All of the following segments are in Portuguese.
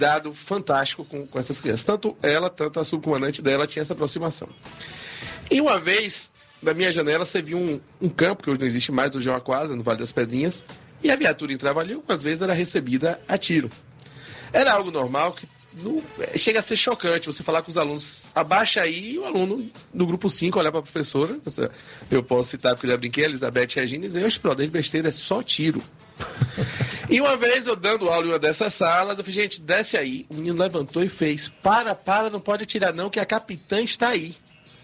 cuidado fantástico com essas crianças. Tanto ela, tanto a subcomandante dela tinha essa aproximação. E uma vez, da minha janela, você viu um campo, que hoje não existe mais, do João Quadra, no Vale das Pedrinhas, e a viatura entrava ali, algumas vezes era recebida a tiro. Era algo normal que chega a ser chocante você falar com os alunos, abaixa aí, e o aluno do grupo 5 olhar para a professora, eu posso citar porque eu já brinquei, Elizabeth Regina, e dizer, oxe, brother, besteira, é só tiro. E uma vez eu dando aula em uma dessas salas, eu falei, gente, desce aí. O menino levantou e fez, para, não pode atirar não, que a capitã está aí.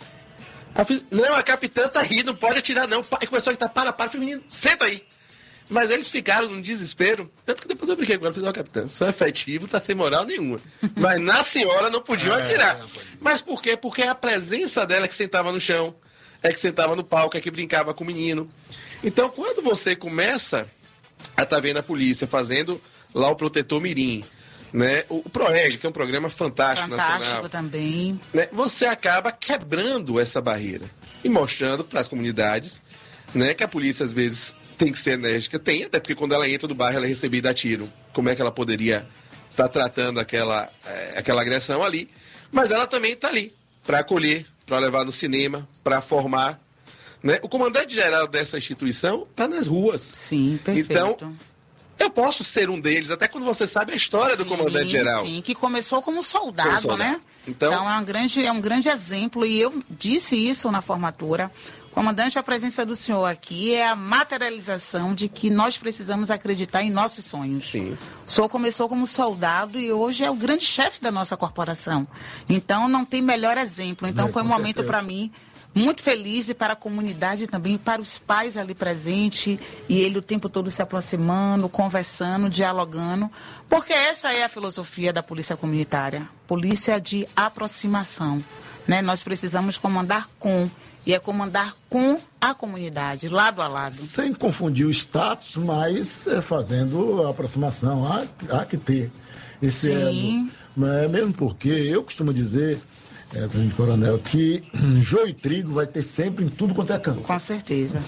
Eu falei, não, a capitã está aí, não pode atirar não. E começou a gritar, para, eu falei, menino, senta aí. Mas eles ficaram num desespero, tanto que depois eu brinquei com ela, falei, ó, capitã, sou efetivo, tá sem moral nenhuma. Mas na senhora não podiam atirar. Mas por quê? Porque a presença dela é que sentava no chão, é que sentava no palco, é que brincava com o menino. Então, quando você começa a estar vendo a polícia fazendo lá o Protetor Mirim, né? O ProReg, que é um programa fantástico nacional. Também. Né? Você acaba quebrando essa barreira e mostrando para as comunidades, né, que a polícia às vezes tem que ser enérgica, tem, até porque quando ela entra no bairro ela é recebida a tiro. Como é que ela poderia estar tratando aquela agressão ali? Mas ela também está ali para acolher, para levar no cinema, para formar. Né? O comandante-geral dessa instituição está nas ruas. Sim, perfeito. Então, eu posso ser um deles, até quando você sabe a história do comandante-geral. Sim, que começou como soldado, né? Então é um grande exemplo, e eu disse isso na formatura. Comandante, a presença do senhor aqui é a materialização de que nós precisamos acreditar em nossos sonhos. Sim. O senhor começou como soldado e hoje é o grande chefe da nossa corporação. Então, não tem melhor exemplo. Então, foi um momento para mim muito feliz, e para a comunidade também, para os pais ali presentes, e ele o tempo todo se aproximando, conversando, dialogando, porque essa é a filosofia da polícia comunitária, polícia de aproximação, né? Nós precisamos comandar e é comandar com a comunidade, lado a lado. Sem confundir o status, mas fazendo a aproximação, há que ter esse elo. Mesmo porque eu costumo dizer, Tenente Coronel, que joio e trigo vai ter sempre em tudo quanto é canto. Com certeza.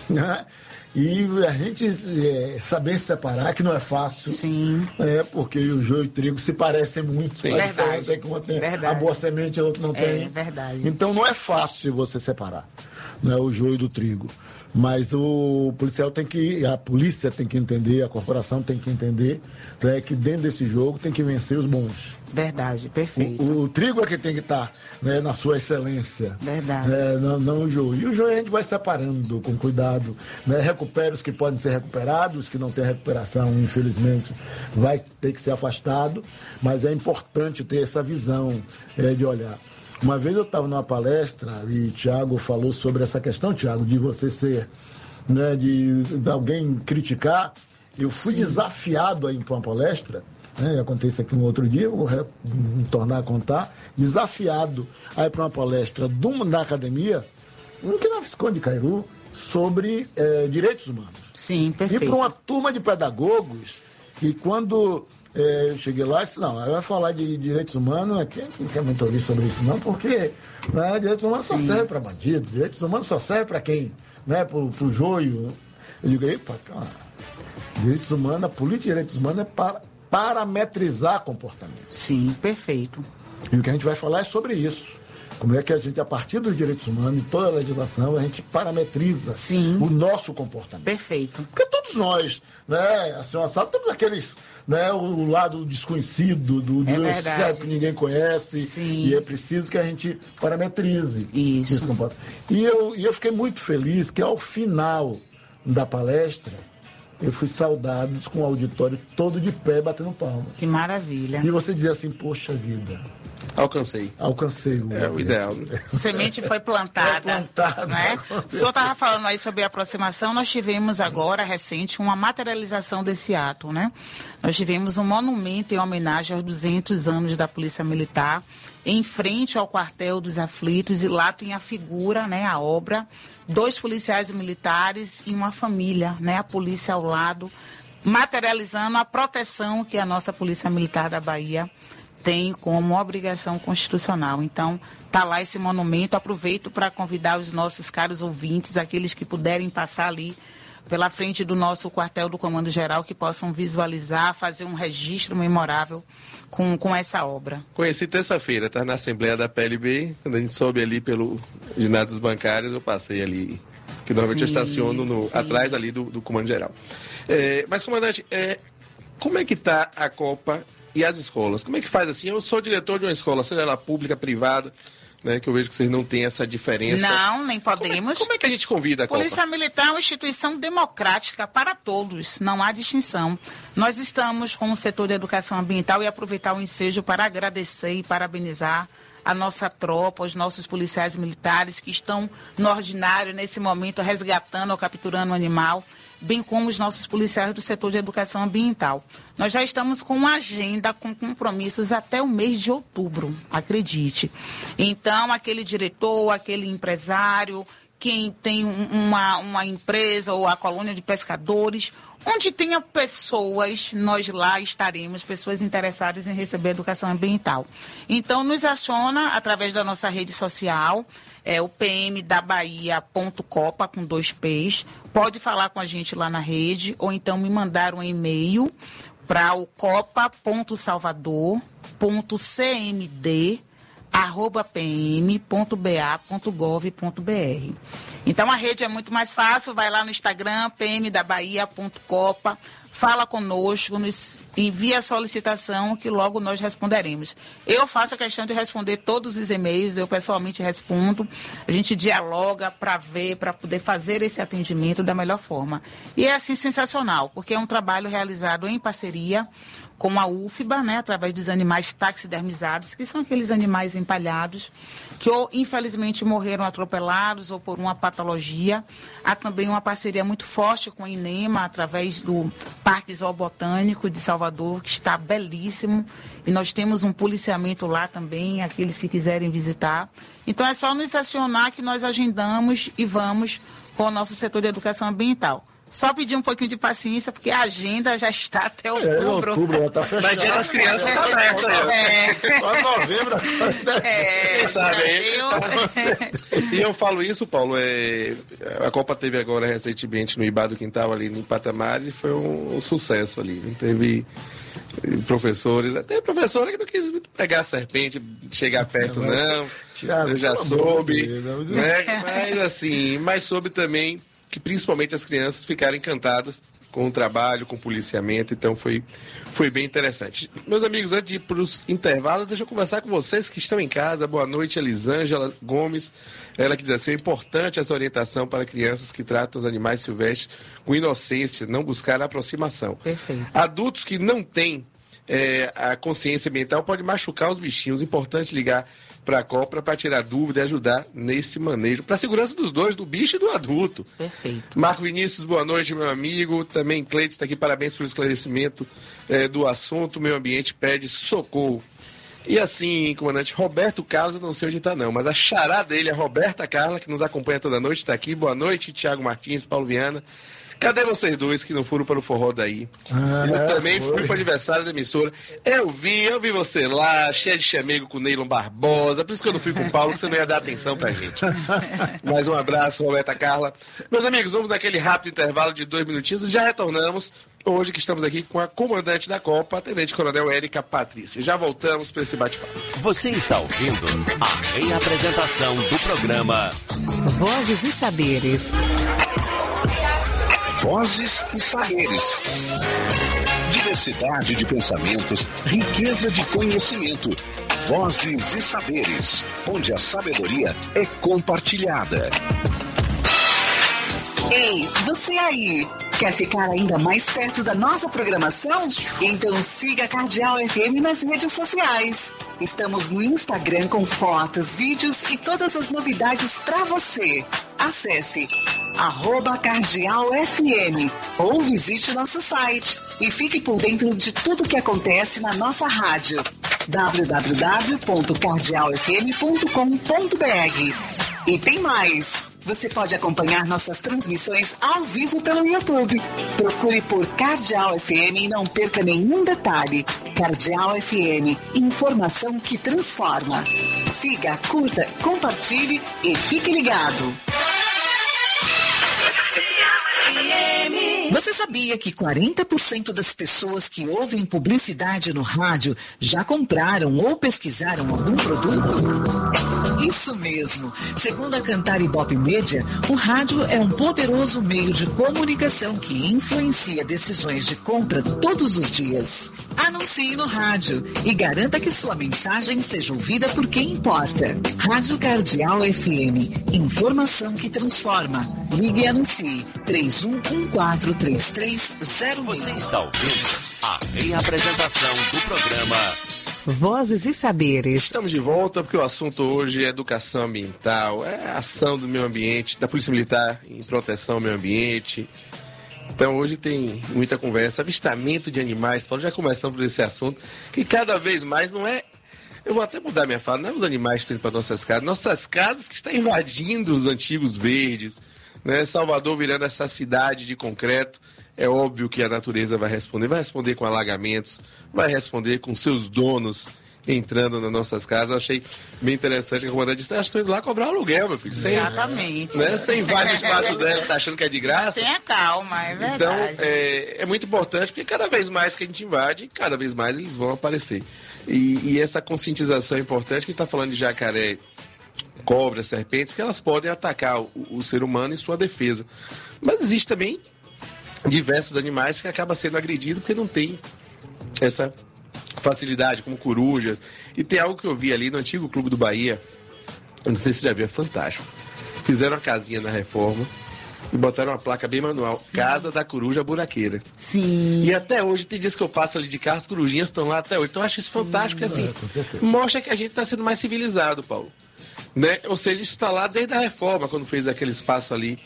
E a gente saber separar, que não é fácil. Sim. Porque o joio e o trigo se parecem muito. Sim. Verdade. Uma tem a boa semente, a outra não tem. É verdade. Então não é fácil você separar, né, o joio do trigo. Mas o policial a polícia tem que entender, a corporação tem que entender, né, que dentro desse jogo tem que vencer os bons. Verdade, perfeito. O trigo é que tem que estar, né, na sua excelência. Verdade. Não o joio. E o joio a gente vai separando com cuidado, né? Recupera os que podem ser recuperados, os que não têm recuperação, infelizmente, vai ter que ser afastado. Mas é importante ter essa visão de olhar. Uma vez eu estava numa palestra e Tiago falou sobre essa questão, Tiago, de você ser, né, de alguém criticar. Eu fui desafiado a ir para uma palestra, né, acontece aqui um outro dia, vou me tornar a contar, desafiado a ir para uma palestra da academia, que na Visconde de Cairu, sobre direitos humanos. Sim, perfeito. E para uma turma de pedagogos, e quando eu cheguei lá e disse, não, eu ia falar de direitos humanos, quem quer muito ouvir sobre isso não, porque direitos humanos só servem para bandido, direitos humanos só servem para quem, né, pro joio. Eu digo, epa, cara, direitos humanos, a política de direitos humanos é para parametrizar comportamento. Sim, perfeito. E o que a gente vai falar é sobre isso. Como é que a gente, a partir dos direitos humanos e toda a legislação, a gente parametriza o nosso comportamento. Perfeito. Porque todos nós, né, a senhora sabe, temos aqueles, né, o lado desconhecido do excesso que ninguém conhece. Sim. E é preciso que a gente parametrize isso. esse comportamento. E eu fiquei muito feliz que ao final da palestra eu fui saudado com o auditório todo de pé, batendo palmas. Que maravilha. E você dizia assim, poxa vida, alcancei o ideal. Semente foi plantada. Né? O senhor estava falando aí sobre a aproximação. Nós tivemos agora, recente, uma materialização desse ato, né? Nós tivemos um monumento em homenagem aos 200 anos da Polícia Militar, em frente ao quartel dos aflitos, e lá tem a figura, né, a obra, 2 policiais militares e uma família, né, a polícia ao lado, materializando a proteção que a nossa Polícia Militar da Bahia tem como obrigação constitucional. Então, está lá esse monumento. Aproveito para convidar os nossos caros ouvintes, aqueles que puderem passar ali pela frente do nosso quartel do Comando Geral, que possam visualizar, fazer um registro memorável com essa obra. Conheci terça-feira, tá na Assembleia da PLB, quando a gente soube ali pelo ginásio dos bancários, eu passei ali, que normalmente eu estaciono atrás ali do Comando Geral. Mas, comandante, como é que está a Copa e as escolas? Como é que faz assim? Eu sou diretor de uma escola, seja ela pública, privada, né, que eu vejo que vocês não têm essa diferença. Não, nem podemos. Como é que a gente convida a Copa? Polícia Militar é uma instituição democrática para todos, não há distinção. Nós estamos com o setor de educação ambiental e aproveitar o ensejo para agradecer e parabenizar a nossa tropa, os nossos policiais militares que estão no ordinário, nesse momento, resgatando ou capturando o animal, bem como os nossos policiais do setor de educação ambiental. Nós já estamos com uma agenda com compromissos até o mês de outubro, acredite. Então, aquele diretor, aquele empresário, quem tem uma empresa ou a colônia de pescadores, onde tenha pessoas, nós lá estaremos, pessoas interessadas em receber educação ambiental. Então, nos aciona através da nossa rede social, o pmdabahia.copa, com 2 P's. Pode falar com a gente lá na rede, ou então me mandar um e-mail para o copa.salvador.cmd@pm.ba.gov.br. Então a rede é muito mais fácil, vai lá no Instagram, pmdabahia.copa, fala conosco, nos envia a solicitação que logo nós responderemos. Eu faço a questão de responder todos os e-mails, eu pessoalmente respondo, a gente dialoga para ver, para poder fazer esse atendimento da melhor forma. E é assim sensacional, porque é um trabalho realizado em parceria com a UFBA, né, através dos animais taxidermizados, que são aqueles animais empalhados, que ou infelizmente morreram atropelados ou por uma patologia. Há também uma parceria muito forte com a INEMA, através do Parque Zoobotânico de Salvador, que está belíssimo. E nós temos um policiamento lá também, aqueles que quiserem visitar. Então é só nos acionar que nós agendamos e vamos com o nosso setor de educação ambiental. Só pedir um pouquinho de paciência, porque a agenda já está até outubro. Outubro, já tá fechado. Mas Dia das Crianças está aberto aí. Só novembro. Quem sabe aí? E eu falo isso, Paulo, a Copa teve agora recentemente no Ibá do Quintal, ali no Patamares, e foi um sucesso ali. Teve professores, até professora que não quis pegar a serpente, chegar perto, não. Eu já soube. Né? Mas soube também que principalmente as crianças ficaram encantadas com o trabalho, com o policiamento, então foi bem interessante. Meus amigos, antes de ir para os intervalos, deixa eu conversar com vocês que estão em casa. Boa noite, Elisângela Gomes. Ela que diz assim: é importante essa orientação para crianças que tratam os animais silvestres com inocência, não buscar aproximação. Perfeito. Adultos que não têm a consciência ambiental podem machucar os bichinhos. Importante ligar para a Copa para tirar dúvida e ajudar nesse manejo, para a segurança dos dois, do bicho e do adulto. Perfeito. Marco Vinícius, boa noite, meu amigo. Também Cleiton está aqui, parabéns pelo esclarecimento do assunto. Meio ambiente pede socorro. E assim, comandante, Roberto Carlos, eu não sei onde está não, mas a xará dele, a Roberta Carla, que nos acompanha toda noite, está aqui. Boa noite, Tiago Martins, Paulo Viana. Cadê vocês dois que não foram para o forró daí? Eu também fui para o aniversário da emissora. Eu vi você lá, cheio de chamego com o Neylon Barbosa. Por isso que eu não fui com o Paulo, que você não ia dar atenção pra gente. Mais um abraço, Roberta Carla. Meus amigos, vamos naquele rápido intervalo de 2 minutinhos e já retornamos. Hoje que estamos aqui com a comandante da Copa, a Tenente Coronel Érica Patrícia. Já voltamos para esse bate-papo. Você está ouvindo a reapresentação do programa Vozes e Saberes. Vozes e Saberes. Diversidade de pensamentos, riqueza de conhecimento. Vozes e Saberes, onde a sabedoria é compartilhada. Ei, você aí, quer ficar ainda mais perto da nossa programação? Então siga a Cardeal FM nas redes sociais. Estamos no Instagram com fotos, vídeos e todas as novidades para você. Acesse @CardealFM ou visite nosso site e fique por dentro de tudo que acontece na nossa rádio. www.cardealfm.com.br. E tem mais! Você pode acompanhar nossas transmissões ao vivo pelo YouTube. Procure por Cardeal FM e não perca nenhum detalhe. Cardeal FM, informação que transforma. Siga, curta, compartilhe e fique ligado. Você sabia que 40% das pessoas que ouvem publicidade no rádio já compraram ou pesquisaram algum produto? Isso mesmo. Segundo a Cantar Ibope Média, o rádio é um poderoso meio de comunicação que influencia decisões de compra todos os dias. Anuncie no rádio e garanta que sua mensagem seja ouvida por quem importa. Rádio Cardeal FM. Informação que transforma. Ligue e anuncie. 31143306. Você está ouvindo a reapresentação do programa Vozes e Saberes. Estamos de volta porque o assunto hoje é educação ambiental, é a ação do meio ambiente, da Polícia Militar em proteção ao meio ambiente. Então hoje tem muita conversa, avistamento de animais. Paulo, já começamos por esse assunto, que cada vez mais não é... Eu vou até mudar minha fala, não é os animais que estão indo para nossas casas que estão invadindo os antigos verdes, né? Salvador virando essa cidade de concreto. É óbvio que a natureza vai responder com alagamentos, vai responder com seus donos entrando nas nossas casas. Eu achei bem interessante que a comandante disse, estou indo lá cobrar aluguel, meu filho. Exatamente. Né? Você invade o espaço dela, tá achando que é de graça. Tenha calma, é verdade. Então, é muito importante, porque cada vez mais que a gente invade, cada vez mais eles vão aparecer. E essa conscientização é importante, que a gente está falando de jacaré, cobras, serpentes, que elas podem atacar o ser humano em sua defesa. Mas existe também diversos animais que acabam sendo agredidos porque não tem essa facilidade, como corujas. E tem algo que eu vi ali no antigo Clube do Bahia, eu não sei se você já viu, é fantástico. Fizeram uma casinha na reforma e botaram uma placa bem manual, sim, Casa da Coruja Buraqueira. Sim. E até hoje, tem dias que eu passo ali de carro, as corujinhas estão lá até hoje. Então eu acho isso fantástico, assim, mostra que a gente está sendo mais civilizado, Paulo. Né? Ou seja, isso está lá desde a reforma, quando fez aquele espaço ali,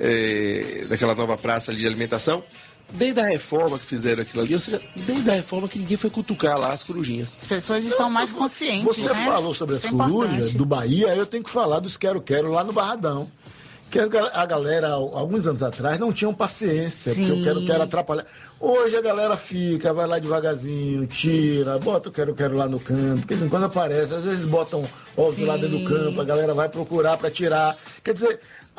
daquela nova praça ali de alimentação. Desde a reforma que fizeram aquilo ali, ou seja, desde a reforma que ninguém foi cutucar lá as corujinhas. As pessoas estão mais conscientes, Você falou sobre as corujas do Bahia, eu tenho que falar dos quero-quero lá no Barradão. Que a galera, alguns anos atrás, não tinham paciência, sim, porque eu quero atrapalhar. Hoje a galera fica, vai lá devagarzinho, tira, bota o quero lá no campo, porque quando aparece, às vezes botam ovos lá dentro do campo, a galera vai procurar para tirar. Quer dizer,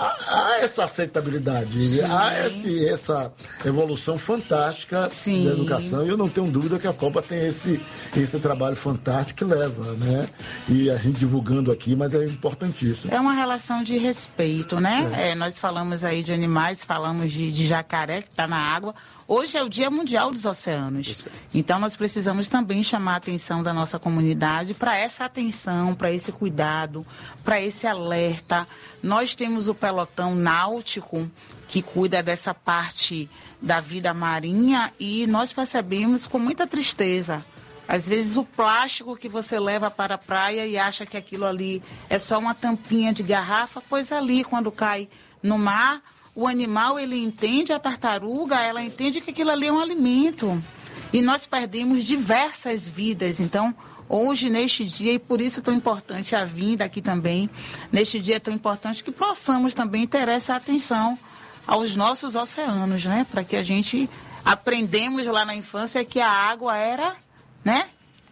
há essa aceitabilidade, sim, há essa evolução fantástica, sim, da educação, e eu não tenho dúvida que a Copa tem esse trabalho fantástico que leva, né? E a gente divulgando aqui, mas é importantíssimo. É uma relação de respeito, né? Nós falamos aí de animais, falamos de jacaré que está na água. Hoje é o Dia Mundial dos Oceanos. Então nós precisamos também chamar a atenção da nossa comunidade para essa atenção, para esse cuidado, para esse alerta. Nós temos o pelotão náutico que cuida dessa parte da vida marinha e nós percebemos com muita tristeza. Às vezes o plástico que você leva para a praia e acha que aquilo ali é só uma tampinha de garrafa, pois ali quando cai no mar, o animal ele entende, a tartaruga, ela entende que aquilo ali é um alimento. E nós perdemos diversas vidas. Então, hoje, neste dia, e por isso é tão importante a vinda aqui também, neste dia é tão importante que possamos também ter essa atenção aos nossos oceanos, né? Para que a gente aprendemos lá na infância que a água era, né,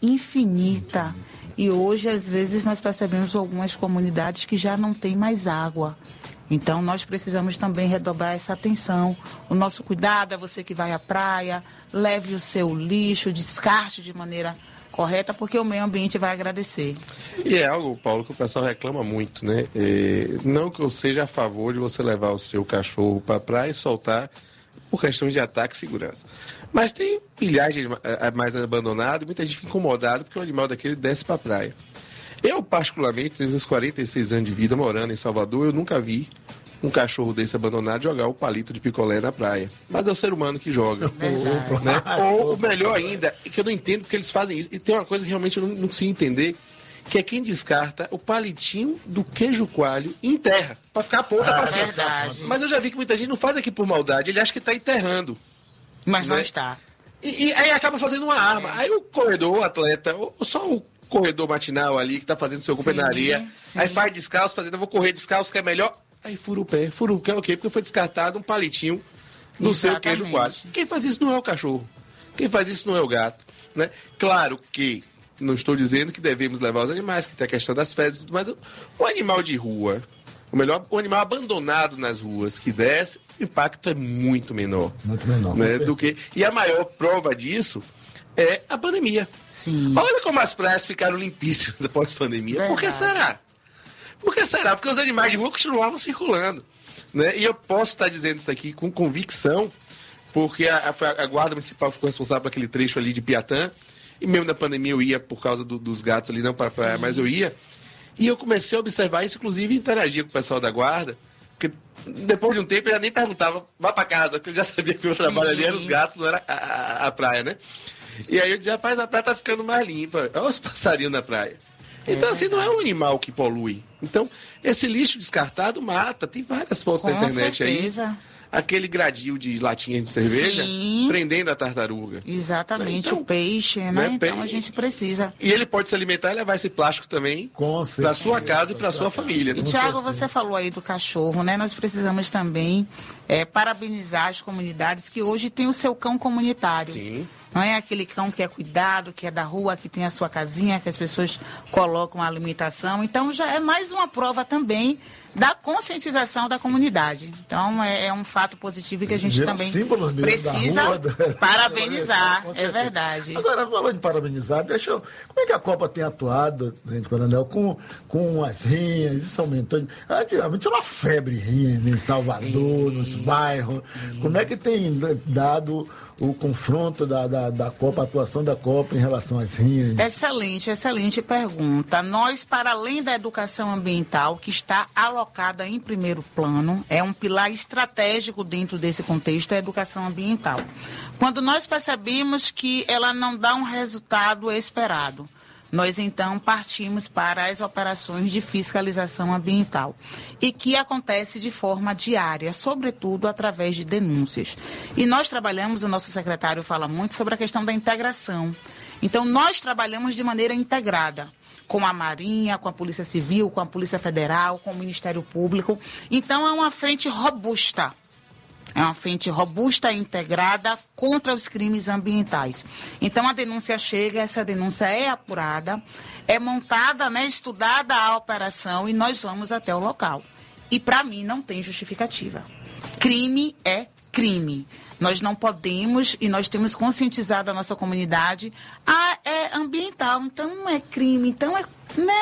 infinita. E hoje, às vezes, nós percebemos algumas comunidades que já não tem mais água. Então, nós precisamos também redobrar essa atenção. O nosso cuidado é você que vai à praia, leve o seu lixo, descarte de maneira correta, porque o meio ambiente vai agradecer. E é algo, Paulo, que o pessoal reclama muito, né? Não que eu seja a favor de você levar o seu cachorro para a praia e soltar por questões de ataque e segurança. Mas tem milhares de animais abandonados, muita gente fica incomodada porque o animal daquele desce para a praia. Eu, particularmente, tenho uns 46 anos de vida morando em Salvador, eu nunca vi um cachorro desse abandonado jogar o palito de picolé na praia. Mas é o ser humano que joga. Né? Ou melhor ainda, que eu não entendo porque eles fazem isso. E tem uma coisa que realmente eu não consigo entender, que é quem descarta o palitinho do queijo coalho em terra, para ficar a ponta para cima. Mas eu já vi que muita gente não faz aqui por maldade, ele acha que está enterrando. Mas não está. E aí acaba fazendo uma arma. Aí o corredor, o atleta, ou só o corredor matinal ali que está fazendo seu corpo na areia, aí faz descalço, fazendo, eu vou correr descalço, que é melhor. Aí fura o pé. Fura o pé o quê? Porque foi descartado um palitinho no seu queijo coalho. Quem faz isso não é o cachorro. Quem faz isso não é o gato. Né? Claro que não estou dizendo que devemos levar os animais, que tem a questão das fezes, mas o animal de rua, o animal abandonado nas ruas que desce, o impacto é muito menor. Muito menor. Né, do que, e a maior prova disso é a pandemia. Sim. Olha como as praias ficaram limpíssimas após a pandemia. Por que será? Por que será? Porque os animais de rua continuavam circulando. Né? E eu posso estar dizendo isso aqui com convicção, porque a Guarda Municipal ficou responsável por aquele trecho ali de Piatã, e mesmo na pandemia eu ia por causa dos gatos ali, não para a praia, mas eu ia. E eu comecei a observar isso, inclusive interagir com o pessoal da Guarda, porque depois de um tempo eu já nem perguntava, vá para casa, porque eu já sabia que o meu trabalho ali era os gatos, não era a praia, né? E aí eu dizia, rapaz, a praia tá ficando mais limpa, olha os passarinhos na praia. Então, assim, não é um animal que polui. Então, esse lixo descartado mata. Tem várias fotos na internet aí. Aquele gradil de latinha de cerveja prendendo a tartaruga. Exatamente, então, o peixe, né? Então a gente precisa. E ele pode se alimentar e levar esse plástico também para sua casa e para sua família. E, Tiago, você falou aí do cachorro, né? Nós precisamos também parabenizar as comunidades que hoje têm o seu cão comunitário. Sim. Não é aquele cão que é cuidado, que é da rua, que tem a sua casinha, que as pessoas colocam a alimentação. Então já é mais uma prova também da conscientização da comunidade. Então é um fato positivo que a gente também precisa parabenizar. É verdade. Agora, falando de parabenizar, como é que a Copa tem atuado, gente, Coronel, com as rinhas? Isso aumentou. Antigamente era uma febre rinha em Salvador, nos bairros. Como é que tem dado o confronto da Copa, a atuação da Copa em relação às rinhas? Excelente pergunta. Nós, para além da educação ambiental, que está alocada em primeiro plano, é um pilar estratégico dentro desse contexto, a educação ambiental. Quando nós percebemos que ela não dá um resultado esperado, nós então partimos para as operações de fiscalização ambiental e que acontece de forma diária, sobretudo através de denúncias. E nós trabalhamos, o nosso secretário fala muito sobre a questão da integração. Então nós trabalhamos de maneira integrada com a Marinha, com a Polícia Civil, com a Polícia Federal, com o Ministério Público. Então é uma frente robusta. É uma frente robusta e integrada contra os crimes ambientais. Então, a denúncia chega, essa denúncia é apurada, é montada, né, estudada a operação e nós vamos até o local. E, para mim, não tem justificativa. Crime é crime. Nós não podemos e nós temos conscientizado a nossa comunidade. É ambiental, então não é crime, então é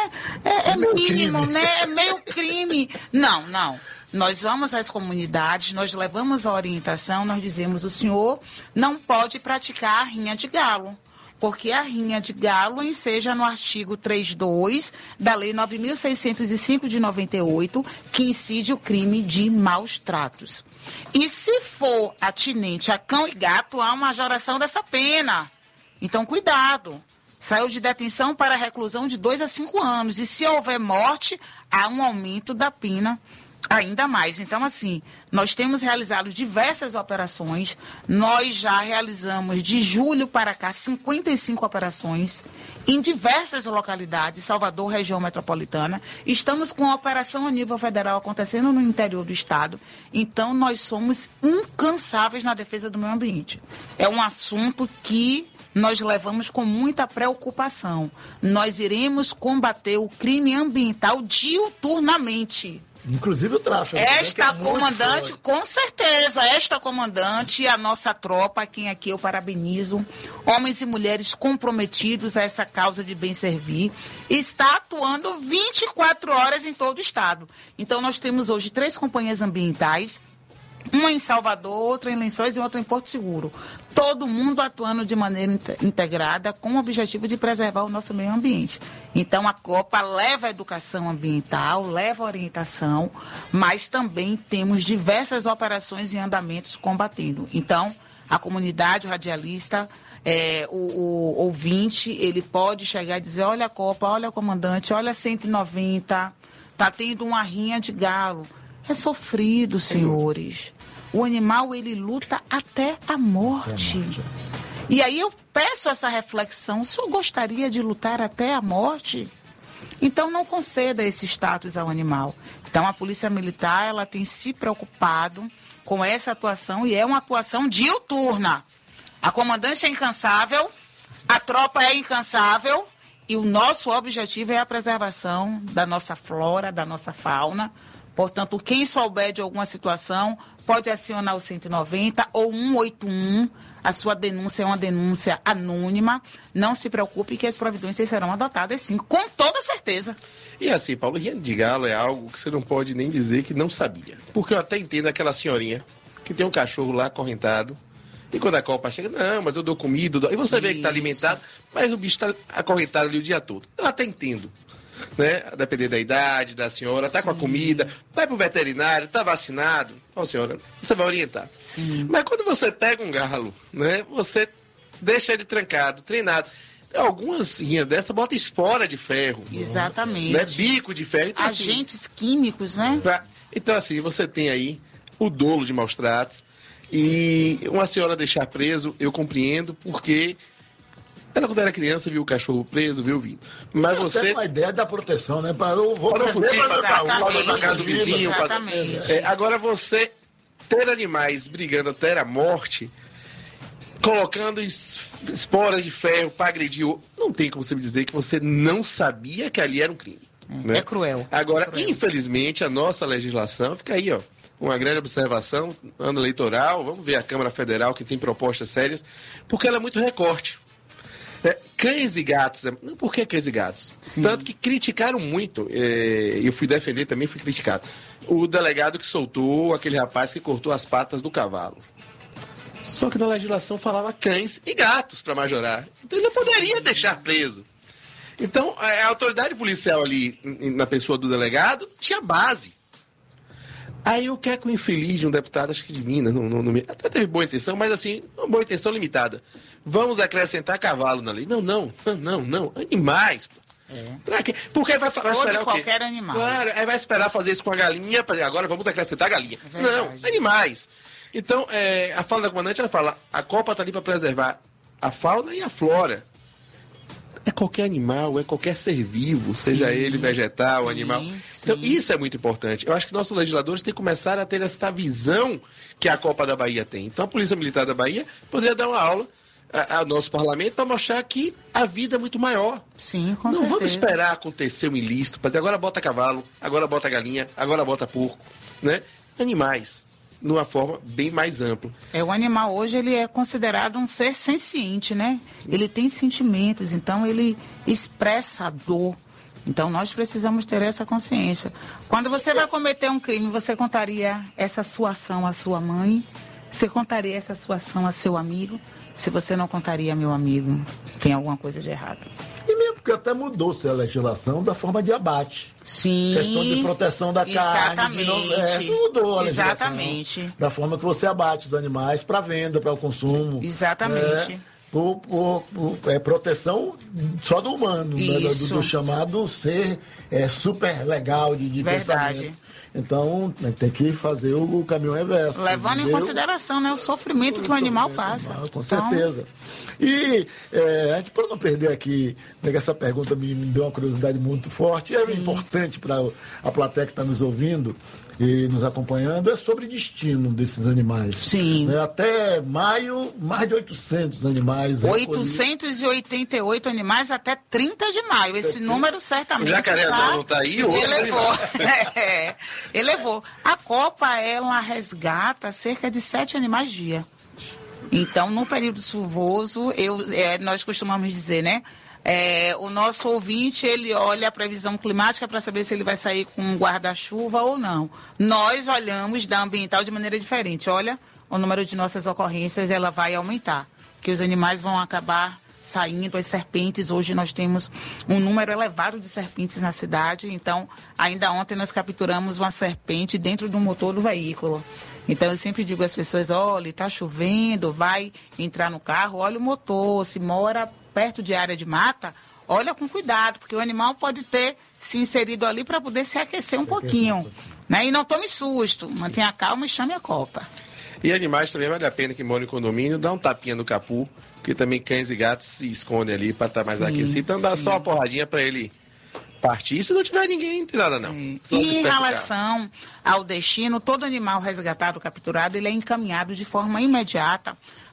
mínimo, crime. Né? É meio crime. Não. Nós vamos às comunidades, nós levamos a orientação, nós dizemos, o senhor não pode praticar a rinha de galo, porque a rinha de galo enseja no artigo 3.2 da Lei 9.605 de 98, que incide o crime de maus tratos. E se for atinente a cão e gato, há uma majoração dessa pena. Então, cuidado. Saiu de detenção para reclusão de 2 a 5 anos. E se houver morte, há um aumento da pena ainda mais. Então, assim, nós temos realizado diversas operações. Nós já realizamos, de julho para cá, 55 operações em diversas localidades, Salvador, região metropolitana. Estamos com a operação a nível federal acontecendo no interior do estado. Então, nós somos incansáveis na defesa do meio ambiente. É um assunto que nós levamos com muita preocupação. Nós iremos combater o crime ambiental diuturnamente. Inclusive o tráfico. Esta comandante, com certeza, esta comandante e a nossa tropa, a quem aqui eu parabenizo, homens e mulheres comprometidos a essa causa de bem servir, está atuando 24 horas em todo o estado. Então nós temos hoje 3 companhias ambientais, uma em Salvador, outra em Lençóis e outra em Porto Seguro. Todo mundo atuando de maneira integrada com o objetivo de preservar o nosso meio ambiente. Então, a Copa leva a educação ambiental, leva a orientação, mas também temos diversas operações em andamentos combatendo. Então, a comunidade, o radialista, o ouvinte, ele pode chegar e dizer, olha a Copa, olha o comandante, olha 190, está tendo uma rinha de galo. É sofrido, senhores. O animal, ele luta até a morte. E aí eu peço essa reflexão. O senhor gostaria de lutar até a morte? Então não conceda esse status ao animal. Então a Polícia Militar, ela tem se preocupado com essa atuação e é uma atuação diuturna. A comandante é incansável, a tropa é incansável e o nosso objetivo é a preservação da nossa flora, da nossa fauna, Portanto, quem souber de alguma situação pode acionar o 190 ou 181. A sua denúncia é uma denúncia anônima. Não se preocupe que as providências serão adotadas, sim, com toda certeza. E assim, Paulo, rindo de galo é algo que você não pode nem dizer que não sabia. Porque eu até entendo aquela senhorinha que tem um cachorro lá acorrentado. E quando a copa chega, não, mas eu dou comida. E você vê que está alimentado, mas o bicho está acorrentado ali o dia todo. Eu até entendo. Né? A depender da idade da senhora, está com a comida, vai para o veterinário, está vacinado. Ó, senhora, você vai orientar. Sim. Mas quando você pega um galo, né, você deixa ele trancado, treinado. Algumas linhas dessa bota espora de ferro. Exatamente. Né? Bico de ferro. Então, agentes químicos, né? Então, assim, você tem aí o dolo de maus tratos. E uma senhora deixar preso, eu compreendo, porque ela, quando era criança, viu o cachorro preso, viu o vinho. Mas você. Tem uma ideia da proteção, né? Eu vou para fugir para casa do vizinho. Agora, você ter animais brigando até a morte, colocando esporas de ferro para agredir, não tem como você me dizer que você não sabia que ali era um crime. Né? É cruel. Agora, infelizmente, a nossa legislação fica aí, ó. Uma grande observação, ano eleitoral, vamos ver a Câmara Federal que tem propostas sérias, porque ela é muito recorte. Cães e gatos, por que cães e gatos? Sim. Tanto que criticaram muito, eu fui defender também, fui criticado, o delegado que soltou aquele rapaz que cortou as patas do cavalo. Só que na legislação falava cães e gatos para majorar. Então ele não poderia deixar preso. Então a autoridade policial ali, na pessoa do delegado, tinha base. Aí o que é que o infeliz de um deputado, acho que de Minas, até teve boa intenção, mas assim, uma boa intenção limitada. Vamos acrescentar cavalo na lei. Não. Animais. Pra quê? Porque vai esperar qualquer animal. Claro, aí vai esperar fazer isso com a galinha, agora vamos acrescentar a galinha. Não, animais. Então, a fala da comandante, ela fala, a Copa está ali para preservar a fauna e a flora. É qualquer animal, é qualquer ser vivo, seja ele vegetal, animal. Então, isso é muito importante. Eu acho que nossos legisladores têm que começar a ter essa visão que a Copa da Bahia tem. Então, a Polícia Militar da Bahia poderia dar uma aula ao nosso parlamento para mostrar que a vida é muito maior. Sim, com certeza. Não vamos esperar acontecer um ilícito, mas agora bota cavalo, agora bota galinha, agora bota porco, né? Animais. Numa forma bem mais ampla. O animal hoje ele é considerado um ser senciente, né? Sim. Ele tem sentimentos, então ele expressa a dor. Então nós precisamos ter essa consciência. Quando você vai cometer um crime, você contaria essa sua ação à sua mãe? Você contaria essa sua ação a seu amigo? Se você não contaria, meu amigo, tem alguma coisa de errado. E mesmo porque até mudou-se a legislação da forma de abate. Sim. Questão de proteção da carne. Mudou a legislação. Exatamente. Da forma que você abate os animais para venda, para o consumo. Exatamente. Por proteção só do humano, né? do chamado ser super legal de pensamento. Então, tem que fazer o caminho reverso. Levando em consideração, né, o sofrimento que o animal passa. Com certeza. E, a gente, para não perder aqui, né, essa pergunta me deu uma curiosidade muito forte, é importante para a plateia que está nos ouvindo e nos acompanhando, é sobre destino desses animais. Sim. Até maio, mais de 800 animais. 888 animais até 30 de maio. Esse número certamente... O jacaré não está aí? Elevou. A Copa, ela resgata cerca de 7 animais dia. Então, no período chuvoso, nós costumamos dizer, né? O nosso ouvinte, ele olha a previsão climática para saber se ele vai sair com um guarda-chuva ou não. Nós olhamos da ambiental de maneira diferente. Olha, o número de nossas ocorrências, ela vai aumentar. Porque os animais vão acabar saindo, as serpentes. Hoje nós temos um número elevado de serpentes na cidade. Então, ainda ontem nós capturamos uma serpente dentro do motor do veículo. Então, eu sempre digo às pessoas, olha, está chovendo, vai entrar no carro, olha o motor, se mora perto de área de mata, olha com cuidado, porque o animal pode ter se inserido ali para poder se aquecer um pouquinho. Né? E não tome susto, mantenha calma e chame a Copa. E animais também vale a pena que moram em condomínio, dá um tapinha no capu, porque também cães e gatos se escondem ali para estar mais aquecido. Então dá só uma porradinha para ele partir. Se não tiver ninguém, não tem nada não. E em relação ao destino, todo animal resgatado, capturado, ele é encaminhado de forma imediata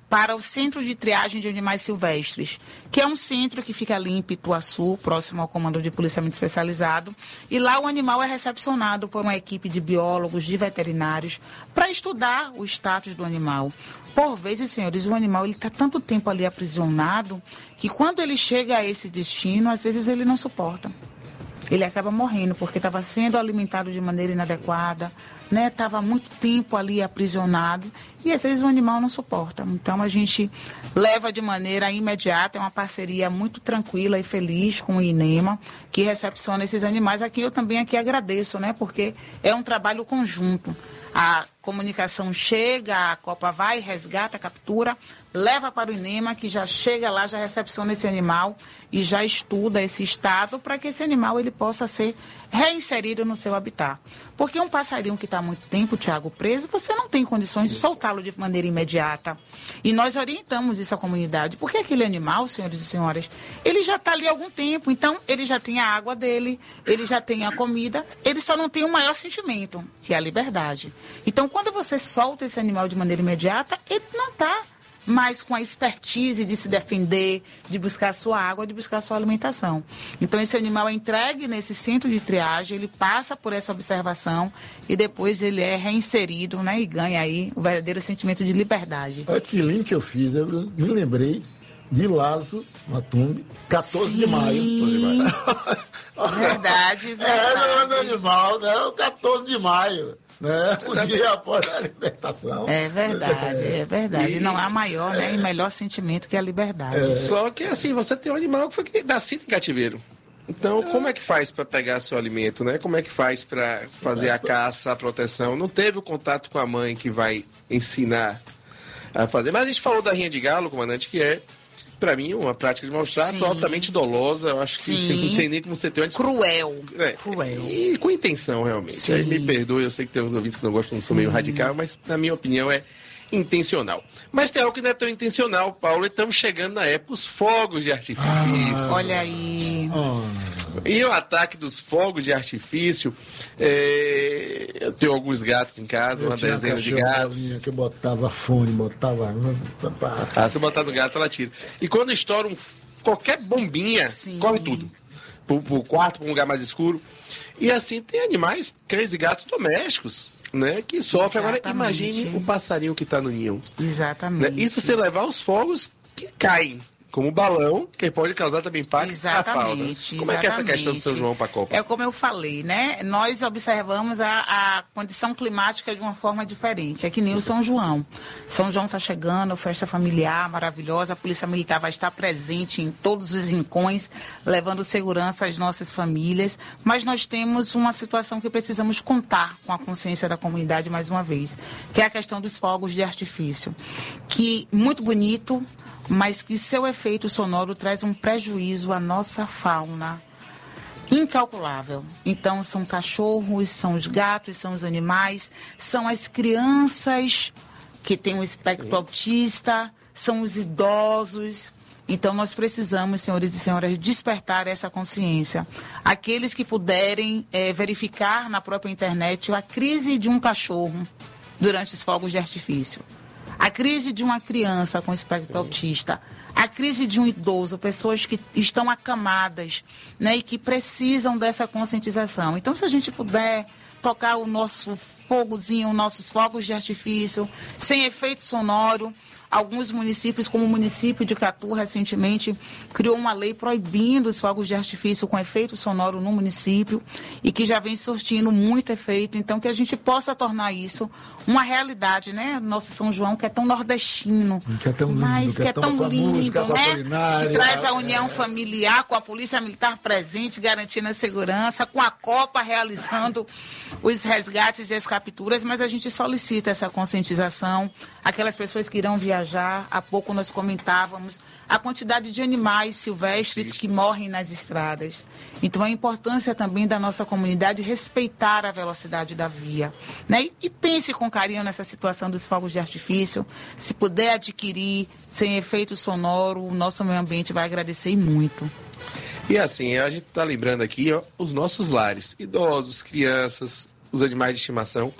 para o Centro de Triagem de Animais Silvestres, que é um centro que fica ali em Pituaçu, próximo ao Comando de Policiamento Especializado, e lá o animal é recepcionado por uma equipe de biólogos, de veterinários, para estudar o status do animal. Por vezes, senhores, o animal está tanto tempo ali aprisionado que quando ele chega a esse destino, às vezes ele não suporta. Ele acaba morrendo porque estava sendo alimentado de maneira inadequada, né? Estava muito tempo ali aprisionado e às vezes o animal não suporta. Então a gente leva de maneira imediata, é uma parceria muito tranquila e feliz com o INEMA, que recepciona esses animais. Aqui eu também agradeço, né? Porque é um trabalho conjunto. A comunicação chega, a Copa vai, resgata, captura, leva para o INEMA, que já chega lá, já recepciona esse animal e já estuda esse estado para que esse animal ele possa ser reinserido no seu habitat. Porque um passarinho que está há muito tempo, Tiago, preso, você não tem condições de soltá-lo de maneira imediata. E nós orientamos isso à comunidade, porque aquele animal, senhores e senhoras, ele já está ali há algum tempo, então ele já tem a água dele, ele já tem a comida, ele só não tem o maior sentimento, que é a liberdade. Então, quando você solta esse animal de maneira imediata, ele não está mais com a expertise de se defender, de buscar a sua água, de buscar a sua alimentação. Então, esse animal é entregue nesse centro de triagem, ele passa por essa observação e depois ele é reinserido, né, e ganha aí o verdadeiro sentimento de liberdade. Olha que link que eu fiz, eu me lembrei de Lazo Matumbi, 14 de maio. Verdade, verdade. É, animal, né? O 14 de maio. Né? O dia após a libertação. É verdade, é verdade. E não há maior, né, e melhor sentimento que a liberdade. Só que assim, você tem um animal que foi nascido em cativeiro. Então, como é que faz para pegar seu alimento, né? Como é que faz para fazer a caça, a proteção? Não teve o contato com a mãe que vai ensinar a fazer. Mas a gente falou da rinha de galo, comandante, que é, para mim, uma prática de maus-trato altamente dolosa. Eu acho que não tem nem como você ter uma cruel. Cruel. E com intenção, realmente. Sim. Aí me perdoe, eu sei que tem uns ouvintes que não gostam, sou meio radical, mas na minha opinião é intencional. Mas tem algo que não é tão intencional, Paulo, e estamos chegando na época, os fogos de artifício. Olha aí. E o ataque dos fogos de artifício, eu tenho alguns gatos em casa, uma dezena de gatos. Que botava fone, botava... Se botar no gato, ela tira. E quando estoura qualquer bombinha, corre tudo. Pro quarto, para um lugar mais escuro. E assim, tem animais, cães e gatos domésticos, né, que sofrem. Agora, imagine o passarinho que está no ninho. Exatamente. Né? Isso você levar os fogos que caem, como balão, que pode causar também impacto à fauna. Como é que é essa questão do São João para a Copa? É como eu falei, né? Nós observamos a condição climática de uma forma diferente. É que nem o São João. São João está chegando, festa familiar maravilhosa, a Polícia Militar vai estar presente em todos os rincões, levando segurança às nossas famílias, mas nós temos uma situação que precisamos contar com a consciência da comunidade mais uma vez, que é a questão dos fogos de artifício, que muito bonito, mas que seu efeito sonoro traz um prejuízo à nossa fauna incalculável. Então, são cachorros, são os gatos, são os animais, são as crianças que têm um espectro autista, são os idosos. Então, nós precisamos, senhores e senhoras, despertar essa consciência. Aqueles que puderem verificar na própria internet a crise de um cachorro durante os fogos de artifício, a crise de uma criança com espectro autista, a crise de um idoso, pessoas que estão acamadas, né, e que precisam dessa conscientização. Então, se a gente puder tocar o nosso fogozinho, nossos fogos de artifício, sem efeito sonoro, alguns municípios, como o município de Catu, recentemente criou uma lei proibindo os fogos de artifício com efeito sonoro no município e que já vem surtindo muito efeito. Então, que a gente possa tornar isso uma realidade, né? Nosso São João, que é tão nordestino, que é tão lindo, mas que é tão lindo, né? Que traz a união familiar com a Polícia Militar presente, garantindo a segurança, com a Copa realizando os resgates e as capturas, mas a gente solicita essa conscientização. Aquelas pessoas que irão viajar, há pouco nós comentávamos a quantidade de animais silvestres que morrem nas estradas. Então, a importância também da nossa comunidade respeitar a velocidade da via, né? E pense com carinho nessa situação dos fogos de artifício. Se puder adquirir sem efeito sonoro, o nosso meio ambiente vai agradecer muito. E assim, a gente está lembrando aqui, os nossos lares, idosos, crianças, os animais de estimação,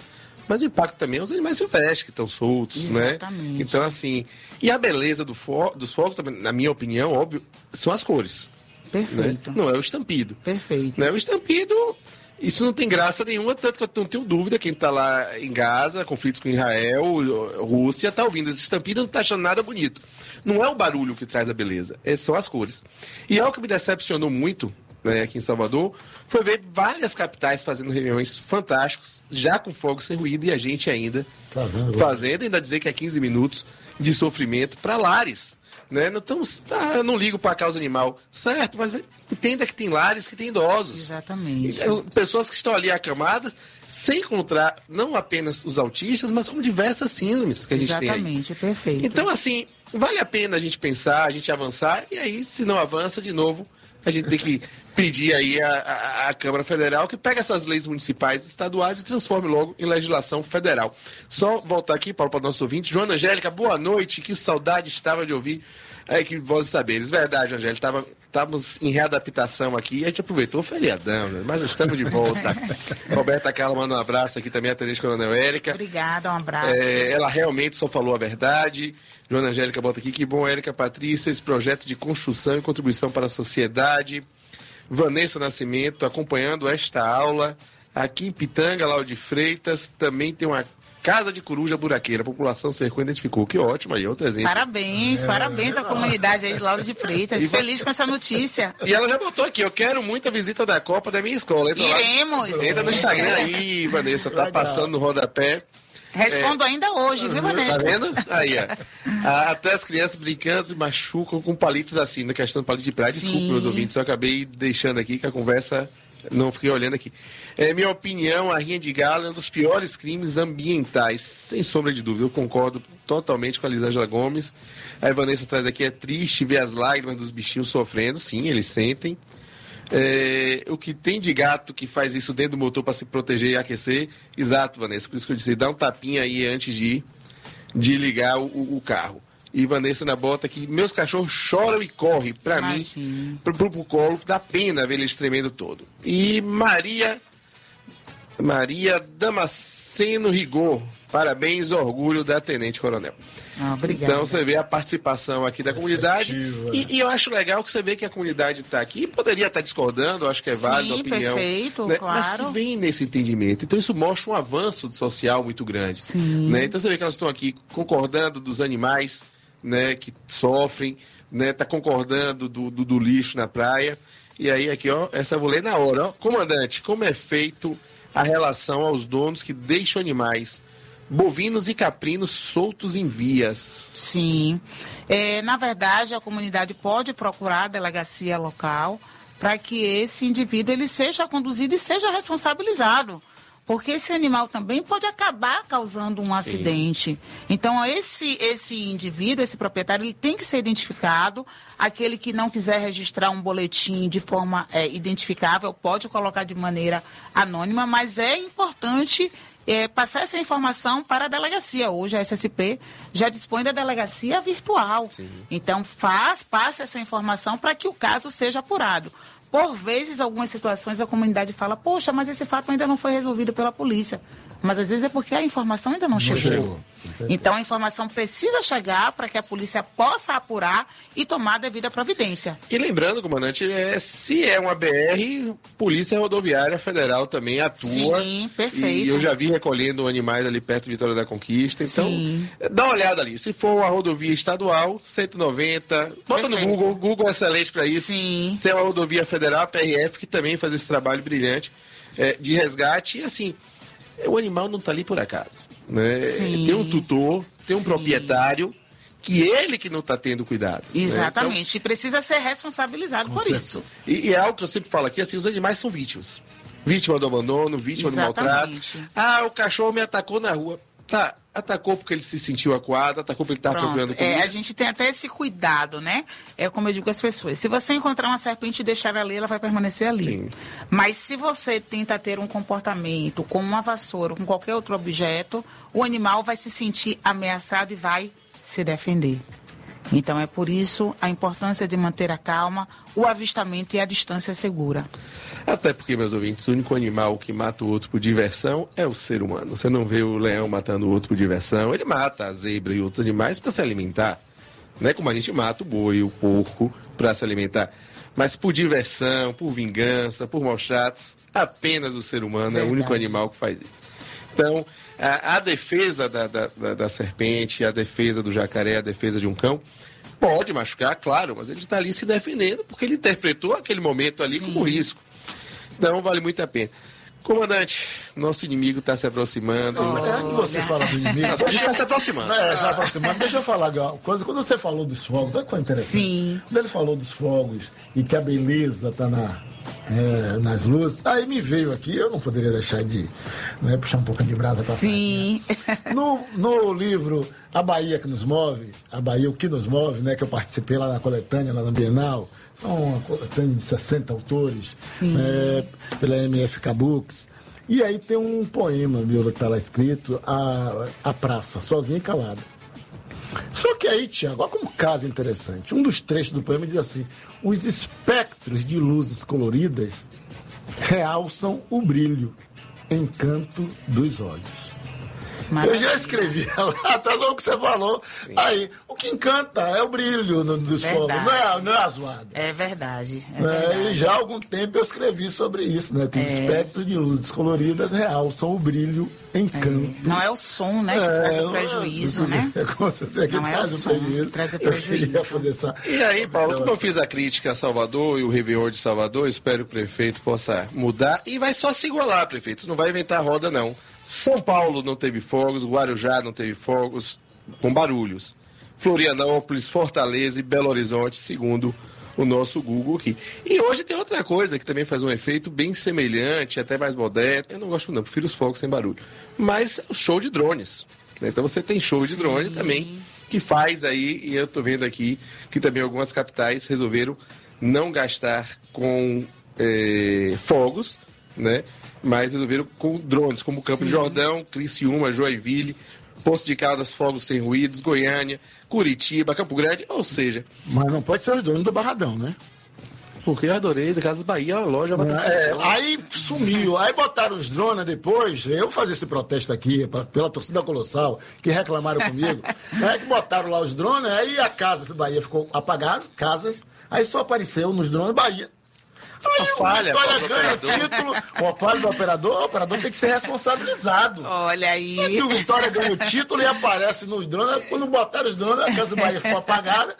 mas o impacto também é os animais silvestres que estão soltos, Exatamente. né? Então, assim, e a beleza dos fogos, também, na minha opinião, óbvio, são as cores. Perfeito. Né? Não é o estampido. Perfeito. Né? O estampido, isso não tem graça nenhuma, tanto que eu não tenho dúvida, quem está lá em Gaza, conflitos com Israel, Rússia, está ouvindo esse estampido e não está achando nada bonito. Não é o barulho que traz a beleza, são as cores. E algo que me decepcionou muito, né, aqui em Salvador, foi ver várias capitais fazendo reuniões fantásticos, já com fogo sem ruído, e a gente ainda fazendo, ainda dizer que é 15 minutos de sofrimento para lares. Né? Não estamos, eu não ligo para a causa animal, certo, mas entenda que tem lares que tem idosos. Exatamente. Pessoas que estão ali acamadas, sem encontrar não apenas os autistas, mas como diversas síndromes que a gente tem aí. Exatamente, perfeito. Então, assim, vale a pena a gente pensar, a gente avançar, e aí, se não avança, de novo, a gente tem que pedir aí à Câmara Federal que pegue essas leis municipais e estaduais e transforme logo em legislação federal. Só voltar aqui, Paulo, para o nosso ouvinte. Joana Angélica, boa noite. Que saudade estava de ouvir que Vozes e Saberes. Verdade, Angélica, estávamos em readaptação aqui. A gente aproveitou o feriadão, né? Mas estamos de volta. Roberta Carla manda um abraço aqui também, a Tenente Coronel Érica. Obrigada, um abraço. Ela realmente só falou a verdade. Joana Angélica bota aqui, que bom, Érica Patrícia, esse projeto de construção e contribuição para a sociedade. Vanessa Nascimento acompanhando esta aula. Aqui em Pitanga, Lauro de Freitas, também tem uma casa de coruja buraqueira. A população cercou e identificou. Que ótimo aí, outro exemplo. Parabéns à comunidade aí de Lauro de Freitas. Feliz com essa notícia. E ela já botou aqui, eu quero muito a visita da Copa da minha escola. Iremos. Entra no Instagram aí, Vanessa, tá passando no rodapé. Respondo ainda hoje, viu, Vanessa? Tá vendo? Aí, ó. Até as crianças brincando se machucam com palitos assim, na questão do palito de praia. Desculpe, meus ouvintes, eu acabei deixando aqui que a conversa, não fiquei olhando aqui. Minha opinião, a rinha de galo é um dos piores crimes ambientais, sem sombra de dúvida. Eu concordo totalmente com a Elisângela Gomes. A Vanessa traz aqui, é triste ver as lágrimas dos bichinhos sofrendo. Sim, eles sentem. O que tem de gato que faz isso dentro do motor para se proteger e aquecer? Exato, Vanessa, por isso que eu disse, dá um tapinha aí antes de ligar o carro. E Vanessa na bota que meus cachorros choram e correm para mim, pro colo, dá pena ver eles tremendo todo. E Maria Damasceno Rigor, parabéns, orgulho da Tenente Coronel. Obrigada. Então você vê a participação aqui da comunidade e eu acho legal que você vê que a comunidade está aqui e poderia estar discordando, eu acho que é válida a opinião. Perfeito, né? claro. Mas que vem nesse entendimento. Então isso mostra um avanço social muito grande. Né? Então você vê que elas estão aqui concordando dos animais, né, que sofrem, né, tá concordando do lixo na praia. E aí aqui, ó, essa eu vou ler na hora. Ó. Comandante, como é feito a relação aos donos que deixam animais bovinos e caprinos soltos em vias? Sim. Na verdade, a comunidade pode procurar a delegacia local para que esse indivíduo ele seja conduzido e seja responsabilizado. Porque esse animal também pode acabar causando um acidente. Então, esse indivíduo, esse proprietário, ele tem que ser identificado. Aquele que não quiser registrar um boletim de forma identificável pode colocar de maneira anônima, mas é importante passar essa informação para a delegacia. Hoje a SSP já dispõe da delegacia virtual. Sim. Então, passe essa informação para que o caso seja apurado. Por vezes, algumas situações, a comunidade fala, poxa, mas esse fato ainda não foi resolvido pela polícia. Mas às vezes é porque a informação ainda não chegou. Então a informação precisa chegar para que a polícia possa apurar e tomar a devida providência. E lembrando, comandante, se é uma BR, Polícia Rodoviária Federal também atua. Sim, perfeito. E eu já vi recolhendo animais ali perto de Vitória da Conquista. Então, dá uma olhada ali. Se for uma rodovia estadual, 190, bota no Google. Google é excelente para isso. Sim. Se é uma rodovia federal, a PRF, que também faz esse trabalho brilhante de resgate. E assim, o animal não está ali por acaso. Né? Tem um tutor, tem um proprietário, que ele que não está tendo cuidado. Exatamente, né? Então, e precisa ser responsabilizado por isso. E é algo que eu sempre falo aqui, assim, os animais são vítimas. Vítima do abandono, vítima do maltrato. O cachorro me atacou na rua. Tá, atacou porque ele se sentiu acuado, atacou porque ele estava procurando comida. A gente tem até esse cuidado, né? É como eu digo às pessoas, se você encontrar uma serpente e deixar ela ali, ela vai permanecer ali. Sim. Mas se você tenta ter um comportamento com uma vassoura ou com qualquer outro objeto, o animal vai se sentir ameaçado e vai se defender. Então é por isso a importância de manter a calma, o avistamento e a distância segura. Até porque, meus ouvintes, o único animal que mata o outro por diversão é o ser humano. Você não vê o leão matando o outro por diversão, ele mata a zebra e outros animais para se alimentar. Não é como a gente mata o boi, o porco para se alimentar. Mas por diversão, por vingança, por maus tratos, apenas o ser humano é o único animal que faz isso. Então, a defesa da serpente, a defesa do jacaré, a defesa de um cão, pode machucar, claro, mas ele está ali se defendendo porque ele interpretou aquele momento ali como risco. Então, vale muito a pena. Comandante, nosso inimigo está se aproximando. Antes de você falar do inimigo... A gente está se aproximando. Se aproximando. Deixa eu falar uma coisa. Quando você falou dos fogos, olha que coisa interessante. Sim. Quando ele falou dos fogos e que a beleza está nas luzes, aí me veio aqui, eu não poderia deixar de puxar um pouquinho de brasa para Sim. No livro A Bahia que nos move, A Bahia o que nos move, que eu participei lá na coletânea, lá na Bienal, são uma coletânea de 60 autores, pela MFK Books. E aí tem um poema meu que está lá escrito, a Praça, Sozinha e Calada. Só que aí, Tiago, olha como caso interessante. Um dos trechos do poema diz assim: os espectros de luzes coloridas realçam o brilho, encanto dos olhos. Eu já escrevi lá atrás o que você falou. Sim. Aí, o que encanta é o brilho dos fogos, não é a zoada. É verdade. E já há algum tempo eu escrevi sobre isso, que os espectros de luzes coloridas realçam o brilho, encanto. Não é o som, que traz o prejuízo, né? Com certeza que não é o som, traz o prejuízo. E aí, Paulo, como eu fiz a crítica a Salvador e o Réveillon de Salvador, espero que o prefeito possa mudar e vai só se igualar, prefeito. Você não vai inventar roda, não. São Paulo não teve fogos, Guarujá não teve fogos com barulhos. Florianópolis, Fortaleza e Belo Horizonte, segundo o nosso Google aqui. E hoje tem outra coisa que também faz um efeito bem semelhante, até mais moderno. Eu não gosto não, prefiro os fogos sem barulho. Mas o show de drones. Então você tem show de drone também, que faz aí, e eu tô vendo aqui que também algumas capitais resolveram não gastar com fogos, mas resolveram com drones, como Campo de Jordão, Criciúma, Joinville, Poço de Caldas, fogos sem ruídos, Goiânia, Curitiba, Campo Grande, ou seja... Mas não pode ser os drones do Barradão, né? Porque eu adorei, da Casa Bahia, a loja... Aí sumiu, aí botaram os drones depois, eu fazer esse protesto aqui, pela torcida colossal, que reclamaram comigo, que botaram lá os drones, aí a Casa Bahia ficou apagada, aí só apareceu nos drones Bahia. Aí o Vitória ganha o título, o falha do operador, o operador tem que ser responsabilizado. Olha aí. E o Vitória ganha o título e aparece nos drones, quando botaram os drones, a Casa Bahia ficou apagada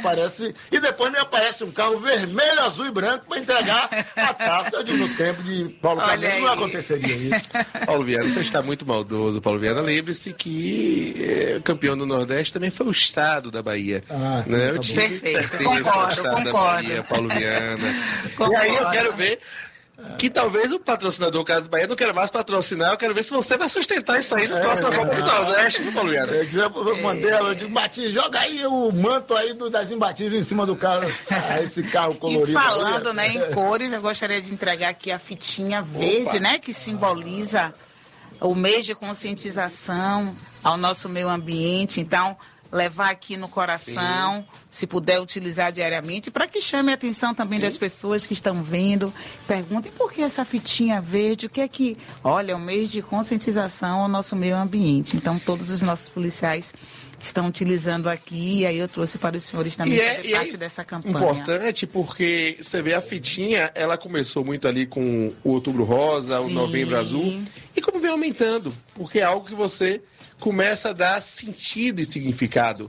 e depois me aparece um carro vermelho, azul e branco para entregar a taça. Eu digo, no tempo de Paulo Cabelo não aconteceria isso. Paulo Viana, você está muito maldoso, Paulo Viana. Lembre-se que o campeão do Nordeste também foi o estado da Bahia. Sim, o time perfeito, concordo. Estado da Bahia, Paulo Viana. E aí eu quero ver que talvez o patrocinador Casa Bahia não queira mais patrocinar. Eu quero ver se você vai sustentar isso aí no próximo Copa do Nordeste, viu, Paulo Viana? Eu mandei ela, eu digo, Matias, joga aí o manto aí das imbatíveis em cima do carro, esse carro colorido. E falando, em cores, eu gostaria de entregar aqui a fitinha verde, que simboliza o mês de conscientização ao nosso meio ambiente. Então, levar aqui no coração, se puder utilizar diariamente, para que chame a atenção também das pessoas que estão vendo. Perguntem por que essa fitinha verde, o que é que... Olha, é um mês de conscientização ao nosso meio ambiente. Então, todos os nossos policiais estão utilizando aqui, e aí eu trouxe para os senhores também fazer parte dessa campanha. Importante porque, você vê, a fitinha, ela começou muito ali com o Outubro Rosa, o Novembro Azul, e como vem aumentando, porque é algo que você começa a dar sentido e significado,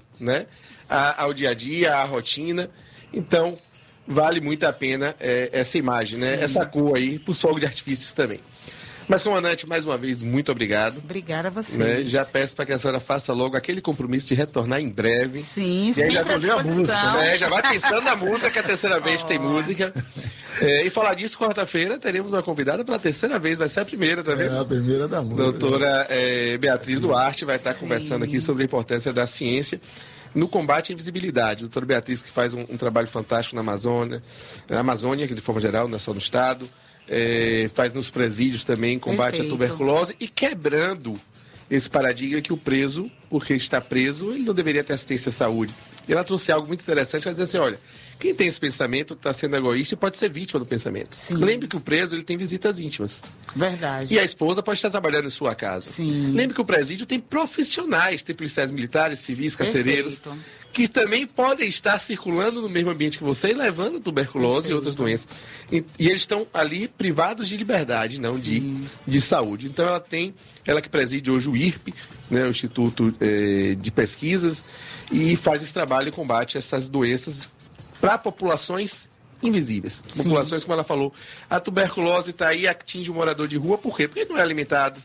ao dia a dia, à rotina. Então, vale muito a pena essa imagem, essa cor aí, para os fogos de artifícios também. Mas, comandante, mais uma vez, muito obrigado. Obrigada a vocês. Já peço para que a senhora faça logo aquele compromisso de retornar em breve. Sim, e aí já escolheu a música, já vai pensando na música, que a terceira vez tem música. E falar disso, quarta-feira, teremos uma convidada pela terceira vez, vai ser a primeira, tá vendo? A primeira da música. Doutora Beatriz Duarte vai estar conversando aqui sobre a importância da ciência no combate à invisibilidade. Doutora Beatriz, que faz um trabalho fantástico na Amazônia, que de forma geral, não é só no estado, faz nos presídios também, combate à tuberculose e quebrando esse paradigma que o preso, porque está preso, ele não deveria ter assistência à saúde. E ela trouxe algo muito interessante, ela dizia assim, olha, quem tem esse pensamento está sendo egoísta e pode ser vítima do pensamento. Sim. Lembre que o preso ele tem visitas íntimas. Verdade. E a esposa pode estar trabalhando em sua casa. Sim. Lembre que o presídio tem profissionais, tem policiais militares, civis, carcereiros, Perfeito. que também podem estar circulando no mesmo ambiente que você e levando tuberculose e outras doenças. E eles estão ali privados de liberdade, não de saúde. Então ela que preside hoje o IRP, né, o Instituto de Pesquisas, e faz esse trabalho em combate a essas doenças para populações invisíveis. Sim. Populações, como ela falou, a tuberculose está aí, atinge o morador de rua, por quê? Porque ele não é alimentado.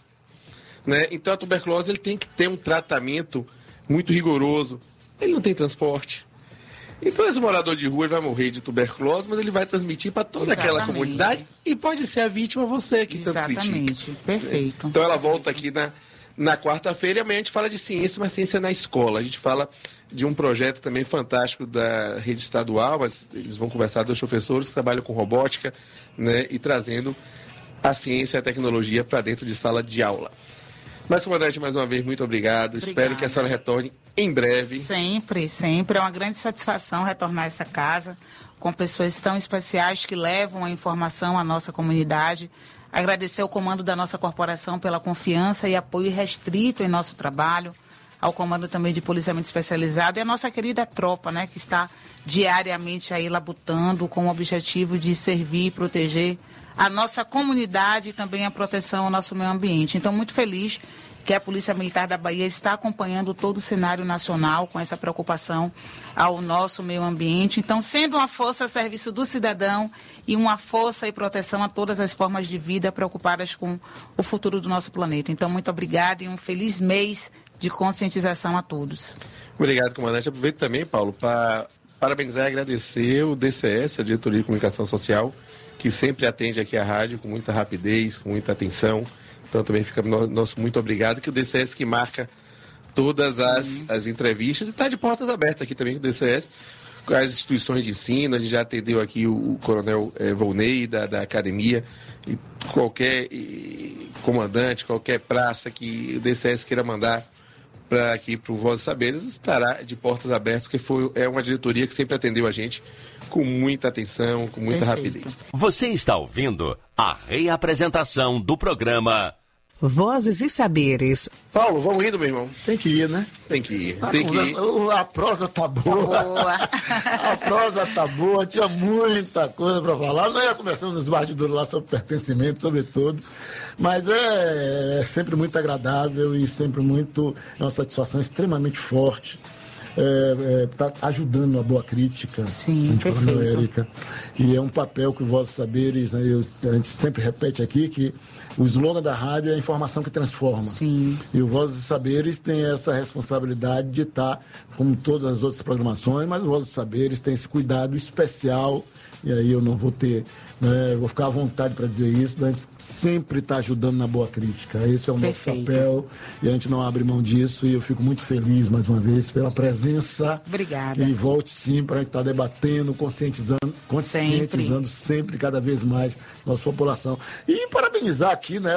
Né? Então a tuberculose ele tem que ter um tratamento muito rigoroso. Ele não tem transporte. Então esse morador de rua ele vai morrer de tuberculose, mas ele vai transmitir para toda aquela comunidade e pode ser a vítima você que tanto critica. Exatamente, perfeito. Então ela volta aqui na quarta-feira e amanhã a gente fala de ciência, mas ciência na escola. A gente fala de um projeto também fantástico da rede estadual, mas eles vão conversar dos professores que trabalham com robótica, né, e trazendo a ciência e a tecnologia para dentro de sala de aula. Mas, comandante, mais uma vez, muito obrigado. Espero que a senhora retorne em breve. Sempre, sempre. É uma grande satisfação retornar a essa casa com pessoas tão especiais que levam a informação à nossa comunidade. Agradecer ao comando da nossa corporação pela confiança e apoio irrestrito em nosso trabalho, ao comando também de policiamento especializado e a nossa querida tropa, né, que está diariamente aí labutando com o objetivo de servir e proteger a nossa comunidade e também a proteção ao nosso meio ambiente. Então, muito feliz que a Polícia Militar da Bahia está acompanhando todo o cenário nacional com essa preocupação ao nosso meio ambiente. Então, sendo uma força a serviço do cidadão e uma força e proteção a todas as formas de vida preocupadas com o futuro do nosso planeta. Então, muito obrigada e um feliz mês de conscientização a todos. Obrigado, comandante. Aproveito também, Paulo, para parabenizar e agradecer o DCS, a Diretoria de Comunicação Social, que sempre atende aqui a rádio com muita rapidez, com muita atenção. Então também fica nosso muito obrigado, que o DCS que marca todas as entrevistas e está de portas abertas aqui também com o DCS, com as instituições de ensino. A gente já atendeu aqui o coronel Volney da academia, e qualquer comandante, qualquer praça que o DCS queira mandar para aqui para o Voz dos Saberes, estará de portas abertas, porque é uma diretoria que sempre atendeu a gente com muita atenção, com muita rapidez. Você está ouvindo a reapresentação do programa Vozes e Saberes. Paulo, vamos indo, meu irmão? Tem que ir, né? Tem que ir. A prosa tá boa. A prosa tá boa, tinha muita coisa para falar. Nós já começamos nos bastidores lá sobre pertencimento, sobretudo. Mas é sempre muito agradável e sempre é uma satisfação extremamente forte. Tá ajudando a boa crítica. Sim, perfeito. Érica. E é um papel que o Voz dos Saberes, né, a gente sempre repete aqui que o slogan da rádio é a informação que transforma. Sim. E o Voz dos Saberes tem essa responsabilidade de estar, como todas as outras programações, mas o Voz dos Saberes tem esse cuidado especial, e aí eu não vou ter, né, vou ficar à vontade para dizer isso, a gente sempre está ajudando na boa crítica. Esse é o nosso papel e a gente não abre mão disso, e eu fico muito feliz, mais uma vez, pela presença. Obrigada. E volte sim para a gente estar debatendo, conscientizando sempre, cada vez mais nossa população. E parabenizar aqui, né,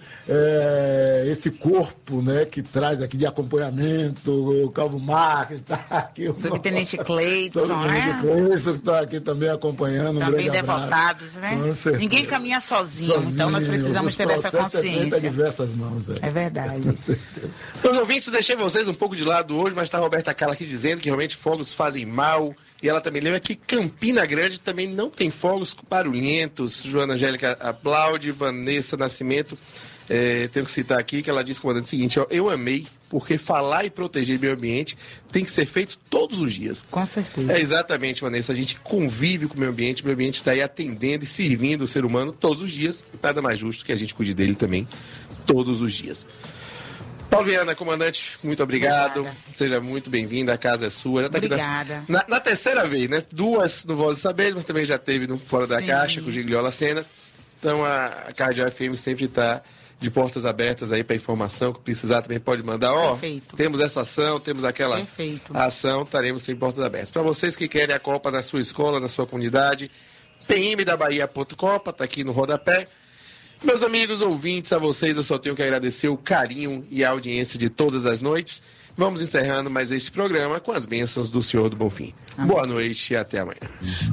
esse corpo, né, que traz aqui de acompanhamento, o Calvo Marques está aqui. O Subtenente Cleidson, né? Cleidson está aqui também acompanhando. Também devotados, né? Ninguém caminha sozinho, então nós precisamos ter essa consciência. Diversas mãos, é verdade. Meus ouvintes, deixei vocês um pouco de lado hoje, mas está a Roberta Carla aqui dizendo que realmente fogos fazem mal. E ela também lembra que Campina Grande também não tem fogos barulhentos. Joana Angélica aplaude, Vanessa Nascimento. Tenho que citar aqui que ela disse, comandante, o seguinte: eu amei, porque falar e proteger o meio ambiente tem que ser feito todos os dias. Com certeza. Exatamente, Vanessa. A gente convive com o meio ambiente está aí atendendo e servindo o ser humano todos os dias. Nada mais justo que a gente cuide dele também todos os dias. Paulo Viana, comandante, muito obrigado. Obrigada. Seja muito bem-vinda, a casa é sua. Já tá Obrigada. Aqui na terceira vez, né? 2 no Voz dos Saberes, mas também já teve no Fora da Caixa com o Gigliola Sena. Então a Cardeal FM sempre está de portas abertas aí para informação, que precisar também pode mandar. Temos essa ação, temos aquela ação, estaremos sempre portas abertas. Para vocês que querem a Copa na sua escola, na sua comunidade, pmdabahia.copa, está aqui no rodapé. Meus amigos ouvintes, a vocês eu só tenho que agradecer o carinho e a audiência de todas as noites. Vamos encerrando mais este programa com as bênçãos do Senhor do Bonfim. Boa noite e até amanhã.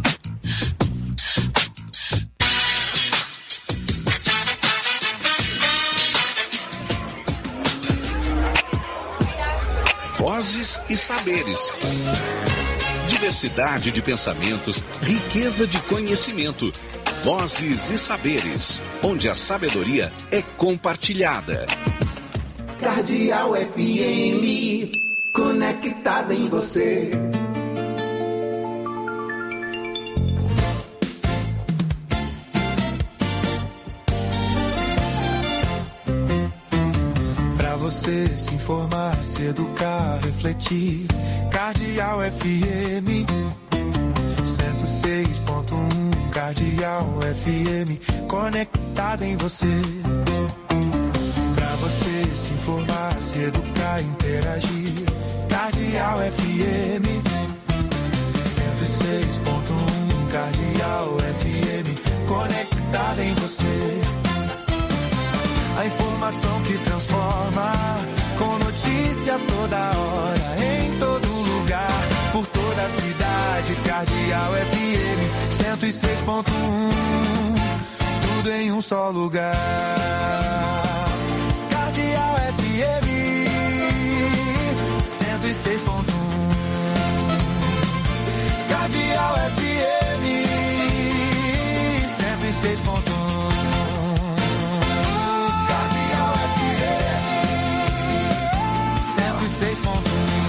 Vozes e saberes. Diversidade de pensamentos, riqueza de conhecimento. Vozes e saberes, onde a sabedoria é compartilhada. Cardeal FM, conectada em você. Pra você se informar, se educar, refletir. Cardeal FM 106.1. Cardeal FM, conectada em você. Pra você se informar, se educar, interagir. Cardeal FM 106.1. Cardeal FM, conectada em você. A informação que transforma, com notícia toda hora, em todo lugar, por toda a cidade. Cardeal FM 106.1, tudo em um só lugar. Cardeal FM 106.1. Cardeal FM 106.1. Cardeal FM 106.1.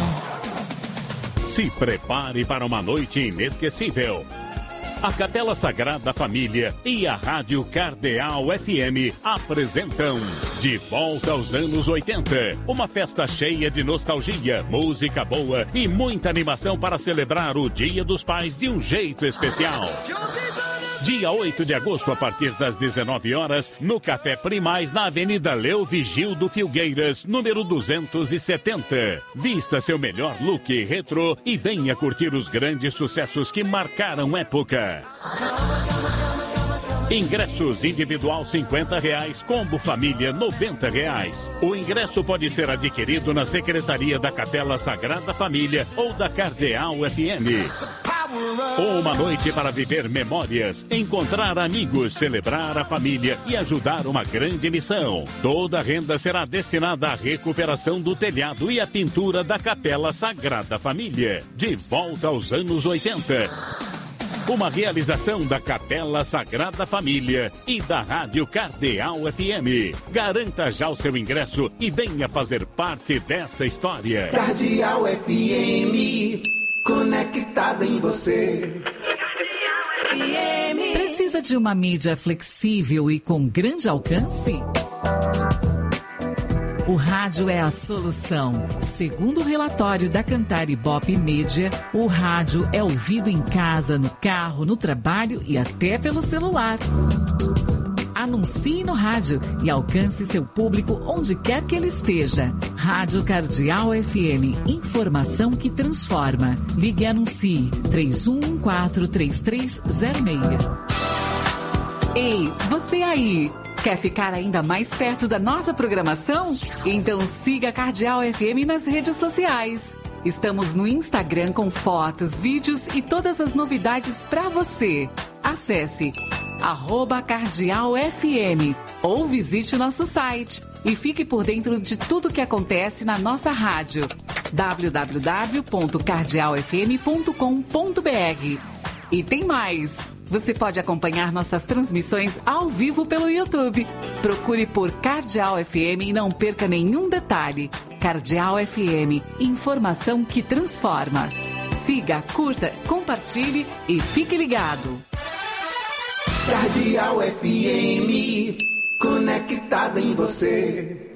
Se prepare para uma noite inesquecível. A Capela Sagrada Família e a Rádio Cardeal FM apresentam De Volta aos Anos 80. Uma festa cheia de nostalgia, música boa e muita animação para celebrar o Dia dos Pais de um jeito especial. Dia 8 de agosto, a partir das 19 horas, no Café Primaz, na Avenida Leo Vigildo Filgueiras, número 270. Vista seu melhor look retrô e venha curtir os grandes sucessos que marcaram época. Ingressos individual R$50, combo família R$90. O ingresso pode ser adquirido na Secretaria da Capela Sagrada Família ou da Cardeal FM. Uma noite para viver memórias, encontrar amigos, celebrar a família e ajudar uma grande missão. Toda a renda será destinada à recuperação do telhado e à pintura da Capela Sagrada Família. De volta aos anos 80. Uma realização da Capela Sagrada Família e da Rádio Cardeal FM. Garanta já o seu ingresso e venha fazer parte dessa história. Cardeal FM, conectada em você. Precisa de uma mídia flexível e com grande alcance? O rádio é a solução. Segundo o relatório da Cantar Ibope Mídia, o rádio é ouvido em casa, no carro, no trabalho e até pelo celular. Anuncie no rádio e alcance seu público onde quer que ele esteja. Rádio Cardeal FM, informação que transforma. Ligue e anuncie 31143306. Ei, você aí! Quer ficar ainda mais perto da nossa programação? Então siga a Cardeal FM nas redes sociais. Estamos no Instagram com fotos, vídeos e todas as novidades para você. Acesse @CardealFM ou visite nosso site e fique por dentro de tudo que acontece na nossa rádio. www.cardealfm.com.br. E tem mais! Você pode acompanhar nossas transmissões ao vivo pelo YouTube. Procure por Cardeal FM e não perca nenhum detalhe. Cardeal FM, informação que transforma. Siga, curta, compartilhe e fique ligado. Cardeal FM, conectada em você.